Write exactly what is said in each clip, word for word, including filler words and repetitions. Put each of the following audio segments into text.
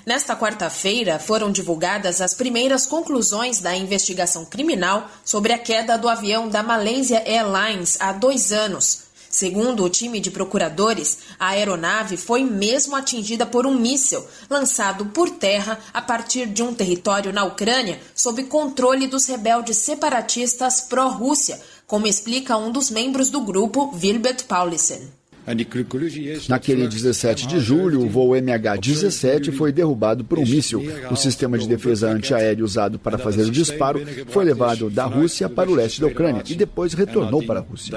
Nesta quarta-feira, foram divulgadas as primeiras conclusões da investigação criminal sobre a queda do avião da Malaysia Airlines há dois anos. Segundo o time de procuradores, a aeronave foi mesmo atingida por um míssil lançado por terra a partir de um território na Ucrânia sob controle dos rebeldes separatistas pró-Rússia, como explica um dos membros do grupo, Wilbert Paulisen. Naquele dezessete de julho, o voo M H dezessete foi derrubado por um míssil. O sistema de defesa antiaéreo usado para fazer o disparo foi levado da Rússia para o leste da Ucrânia e depois retornou para a Rússia.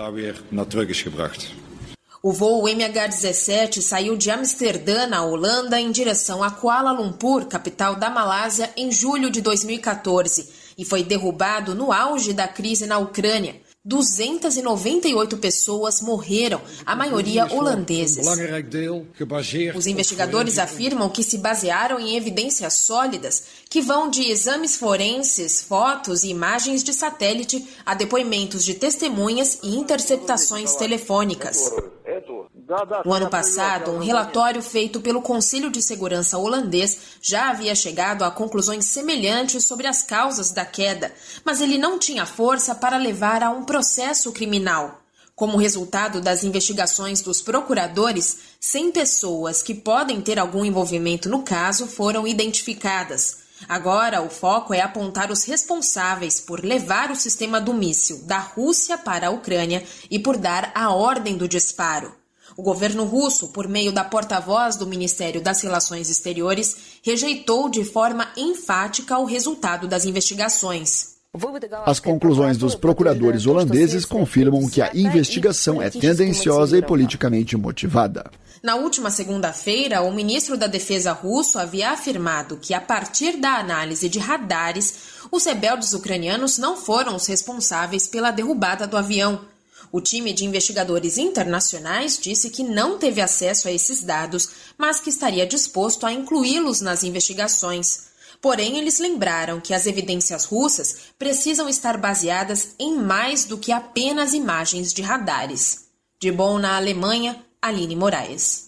O voo M H dezessete saiu de Amsterdã, na Holanda, em direção a Kuala Lumpur, capital da Malásia, em julho de dois mil e quatorze, e foi derrubado no auge da crise na Ucrânia. duzentas e noventa e oito pessoas morreram, a maioria holandeses. Os investigadores afirmam que se basearam em evidências sólidas que vão de exames forenses, fotos e imagens de satélite a depoimentos de testemunhas e interceptações telefônicas. No ano passado, um relatório feito pelo Conselho de Segurança holandês já havia chegado a conclusões semelhantes sobre as causas da queda, mas ele não tinha força para levar a um processo criminal. Como resultado das investigações dos procuradores, cem pessoas que podem ter algum envolvimento no caso foram identificadas. Agora, o foco é apontar os responsáveis por levar o sistema do míssil da Rússia para a Ucrânia e por dar a ordem do disparo. O governo russo, por meio da porta-voz do Ministério das Relações Exteriores, rejeitou de forma enfática o resultado das investigações. As conclusões dos procuradores holandeses confirmam que a investigação é tendenciosa e politicamente motivada. Na última segunda-feira, o ministro da Defesa russo havia afirmado que, a partir da análise de radares, os rebeldes ucranianos não foram os responsáveis pela derrubada do avião. O time de investigadores internacionais disse que não teve acesso a esses dados, mas que estaria disposto a incluí-los nas investigações. Porém, eles lembraram que as evidências russas precisam estar baseadas em mais do que apenas imagens de radares. De Bonn, na Alemanha, Aline Moraes.